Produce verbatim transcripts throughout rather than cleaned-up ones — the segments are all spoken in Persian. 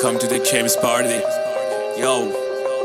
Welcome to the Caves party. Yo.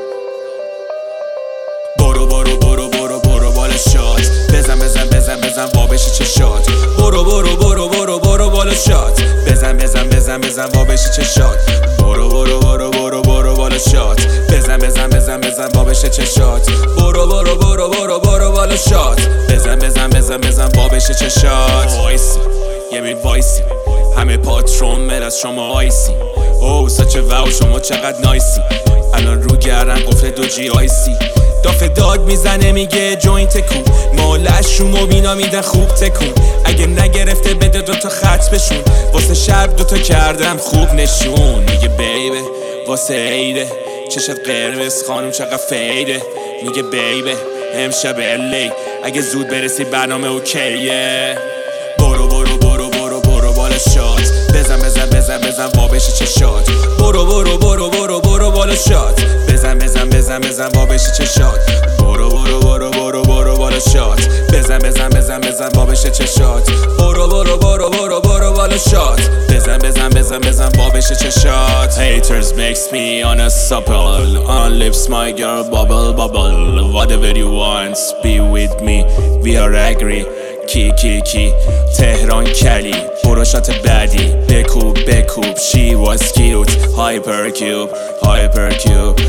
برو برو برو برو برو بالا شات. بزن بزن بزن بزن وا بشه چشات. برو برو برو برو برو بالا شات. بزن بزن بزن بزن وا بشه چشات. برو برو برو برو برو بالا شات. بزن بزن بزن بزن وا بشه چشات. برو برو برو برو برو بالا شات. بزن بزن بزن بزن وا بشه چشات. وایسی یه می وایسی همه پاترون مر از شما آیسی. او ساچه واو شما چقدر نایسی. الان رو گردن قفل دو جی آیسی. دافه داد میزنه میگه جوینت کو. مالش رو مبینا میدن خوب تکون. اگه نگرفته بده دوتا خط بشون. واسه شب دوتا کردم خوب نشون. میگه بیبه واسه عیده چشت قرمز خانم چقدر فیده. میگه بیبه امشب الی اگه زود برسی برنامه اوکیه. برو برو برو برو برو بالا شات. بزن بزن بزن بزن وا بشه چشات. برو برو برو برو برو بالا شات. بزن بزن بزن بزن وا بشه چشات. برو برو برو برو برو بالا شات. بزن بزن بزن بزن وا بشه چشات. برو برو برو برو برو بالا شات. بزن بزن بزن بزن وا بشه چشات. Haters makes me unstoppable. On lips my girl bubble bubble. Whatever you want be with me. We are agree. کی کی کی تهران کلی پروشات بعدی بکوب بکوب. She was cute hypercube hypercube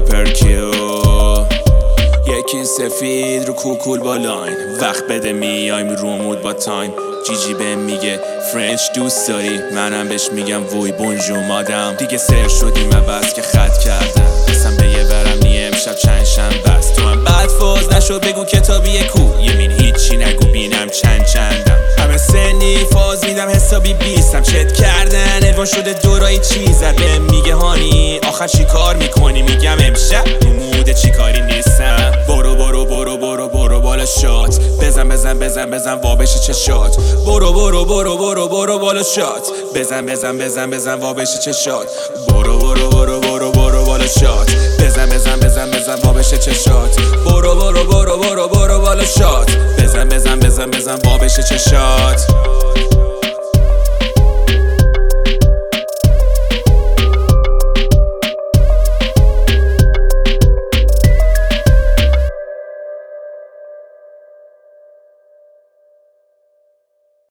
hypercube. یکی سفید رو کوکول بالاین. وقت بده میایم رو مود با تایم. جیجی بهم میگه فرنچ دوست داری. منم بهش میگم وی بونجو مادم. دیگه سر شدیم و بس که خط کردم. قسم به یه ورم نیه امشب چند شنبه است. تو هم بعد فاز نشو بگو کتابیه کو. یمین هیچی نگو بینم چند چندم. همه سنی فاز میدم حسابی بیستم. چت کردن ادوان شده دورایی چیزر. بهم میگه هانی آخر چی کار میکنی. میگم امشب تو موده چی کاری نیستم. برو برو برو برو برو بالا شات. بزن بزن بزن بزن وا بشه چشات. برو برو برو برو برو بالا شات. بزن بزن بزن بزن وا بشه چشات. برو برو برو برو برو بالا شات. بزن بزن بزن بزن وا بشه چشات. برو برو برو برو برو بالا شات. بزن بزن بزن بزن وا بشه چشات.